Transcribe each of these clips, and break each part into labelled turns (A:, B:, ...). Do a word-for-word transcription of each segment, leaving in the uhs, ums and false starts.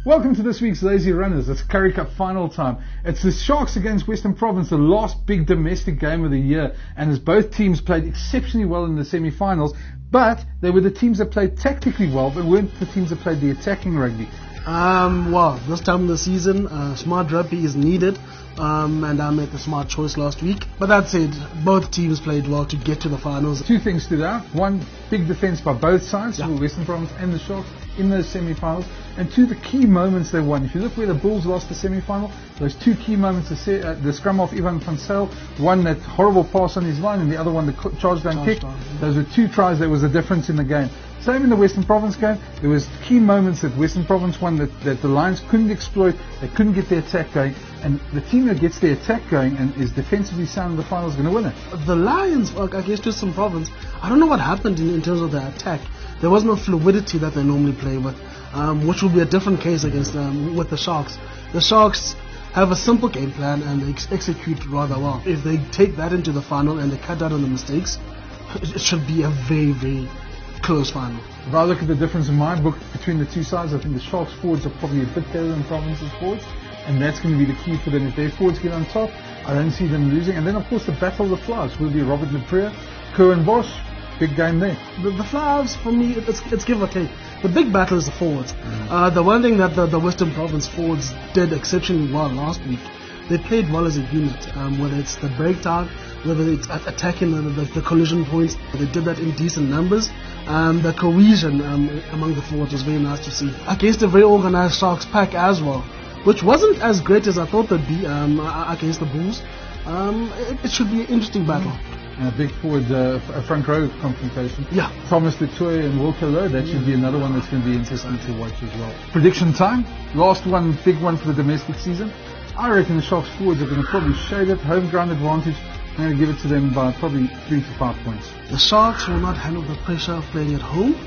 A: Welcome to this week's Lazy Runners. It's Currie Cup final time. It's the Sharks against Western Province, the last big domestic game of the year. And as both teams played exceptionally well in the semi-finals, but they were the teams that played tactically well, but weren't the teams that played the attacking rugby.
B: Um, well, this time of the season, uh, smart rugby is needed, um, and I made the smart choice last week. But that said, both teams played well to get to the finals.
A: Two things stood out. One, big defence by both sides,
B: Yeah.
A: for Western Province and the Sharks in those semi-finals. And two, the key moments they won. If you look where the Bulls lost the semi-final, those two key moments, the, se- uh, the scrum off Ivan van Zyl, one that horrible pass on his line, and the other one the co- charge down
B: Charge
A: kick.
B: down, yeah.
A: Those were two tries. There was a difference in the game. Same in the Western Province game. There was key moments that Western Province won that, that the Lions couldn't exploit. They couldn't get their attack going. And the team that gets their attack going and is defensively sound in the final is going to win it.
B: The Lions, like, I guess, Western Province, I don't know what happened in, in terms of their attack. There was no fluidity that they normally play with, um, which will be a different case against um, with the Sharks. The Sharks have a simple game plan and they ex- execute rather well. If they take that into the final and they cut down on the mistakes, it should be a very, very close final.
A: If I look at the difference in my book between the two sides, I think the Sharks forwards are probably a bit better than Province's forwards, and that's going to be the key for them. If their forwards get on top, I don't see them losing. And then, of course, the battle of the Flyers will be Robert du Preez, Curran Bosch. Big game there.
B: The, the Flyers, for me, it's, it's give or take. The big battle is the forwards. Mm. Uh, the one thing that the, the Western Province forwards did exceptionally well last week, they played well as a unit, um, whether it's the breakdown, whether it's attacking the, the, the collision points. They did that in decent numbers. Um, the cohesion um, among the forwards was very nice to see. Against a very organized Sharks pack as well, which wasn't as great as I thought they'd be um, against the Bulls. Um, it, it should be an interesting battle.
A: And a big forward, uh, a front row confrontation.
B: Yeah.
A: Thomas du Toit and Wilco Louw, that should be another one that's going to be interesting to watch as well. Prediction time. Last one, big one for the domestic season. I reckon the Sharks forwards are going to probably shade it. Home ground advantage. I'm going to give it to them by probably three to five points.
B: The Sharks will not handle the pressure of playing at home.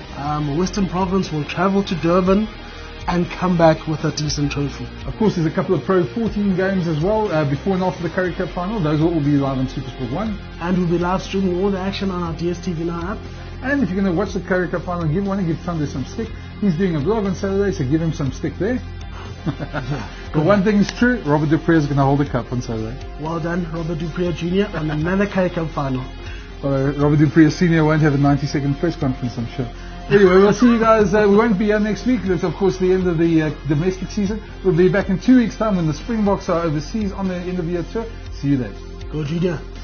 B: Um, Western Province will travel to Durban and come back with a decent trophy.
A: Of course, there's a couple of Pro fourteen games as well, uh, before and after the Currie Cup final. Those will all be live on SuperSport one.
B: And we'll be live streaming all the action on our D S T V Now app.
A: And if you're going to watch the Currie Cup final, give want to give Thunder some stick. He's doing a vlog on Saturday, so give him some stick there. But one thing is true, Robert du Preez is going to hold the cup on Saturday.
B: Well done, Robert du Preez Junior on another Currie Cup final.
A: Well, uh, Robert du Preez Senior won't have a ninety second press conference, I'm sure. Anyway, we'll see you guys. Uh, we won't be here next week. That's, of course, the end of the uh, domestic season. We'll be back in two weeks' time when the Springboks are overseas on their end of year tour. See you then.
B: Go Junior.